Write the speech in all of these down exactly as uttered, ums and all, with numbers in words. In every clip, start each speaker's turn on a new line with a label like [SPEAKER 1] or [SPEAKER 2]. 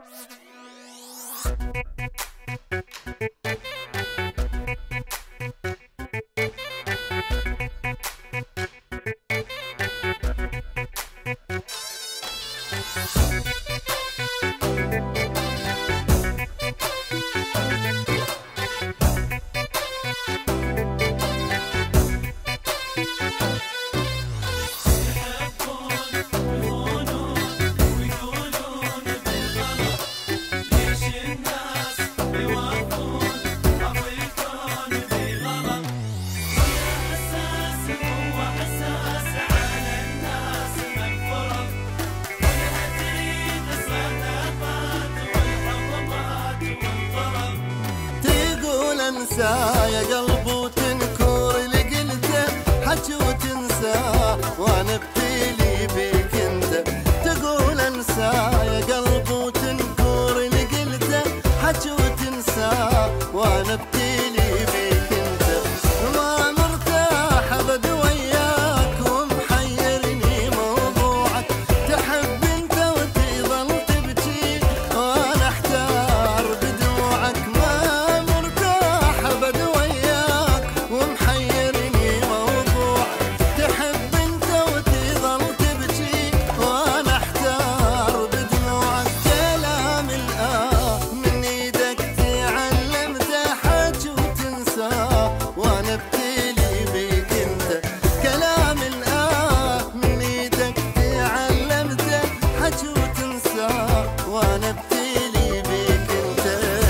[SPEAKER 1] يا قلب وتنكر اللي قلته حكي وتنسى وانا ابتلي بيك انت. تقول انسى يا قلب وتنكر اللي قلته حكي وتنسى وانا ابتلي بيك انت. ما مرتاح ابد وياك ومحيرني موضوعك. تحب انت وتظل تبكي وانا احتار بدموعك. ما مرتاح ابد وياك ومحيرني موضوعك. تحب انت وتظل تبكي وانا احتار بدموعك. كلام الآه من ايدك تعلمته حكي وتنسى وانا ابتلي بيك انت. كلام الآه من ايدك تعلمته حكي وتنسى وانا ابتلي بيك انت.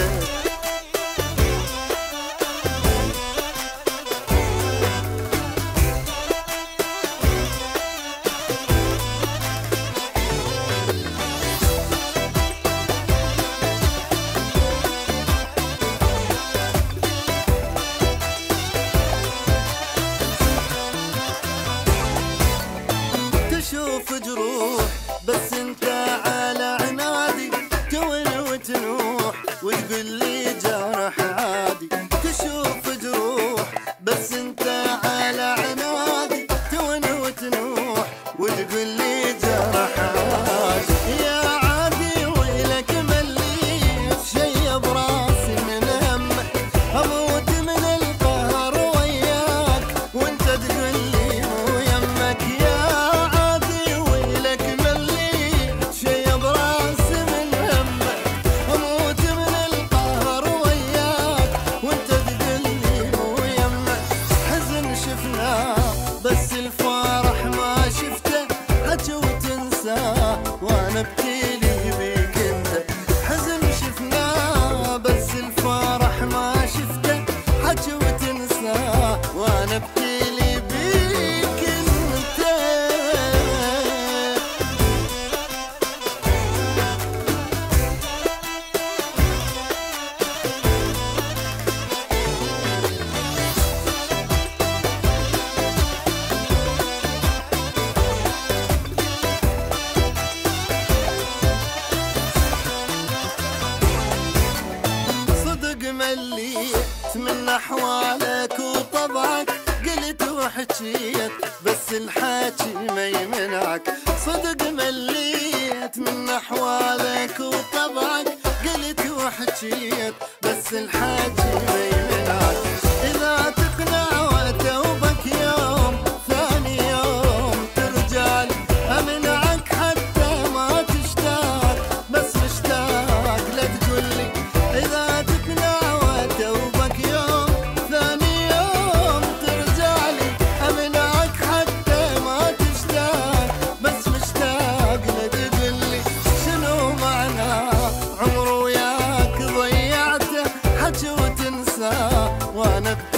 [SPEAKER 1] تشوف جروح بس انت على عنادي. تون وتنوح وتقول لي جرح عادي. تشوف جروح بس انت على عنادي. تون وتنوح وتقول لي جرح عادي. يا عادي ويلك ملي في شي براسي من همك. اموت من القهر وياك وانت تقول لي مو يمك. يا عادي ويلك ملي شي براسي من همك. اموت من القهر وياك وانت تقول لي مو يمك. حزن شفناه بس الفرح ما شفته حكي وتنسى وانا ابتلي بيك انت. حزن شفناه بس الفرح ما شفته حكي وتنسى وانا ابتلي بيك انت. صدق مليت من احوالك وطبعك. قلت وحكيت بس الحكي ما يمنعك. صدق مليت من احوالك وطبعك. قلت وحكيت بس الحكي ما يمنعك. اذا تقنع وتوبك يوم ثاني يوم ترجع لي. امنعك حتى ما تشتاق بس مشتاق لا تقول لي. اذا تقنع وتوبك يوم ثاني يوم ترجع لي. امنعك حتى ما تشتاق بس مشتاق لا تقول لي. شنو معنى عمر وياك ضيعته حكي وتنسى وانا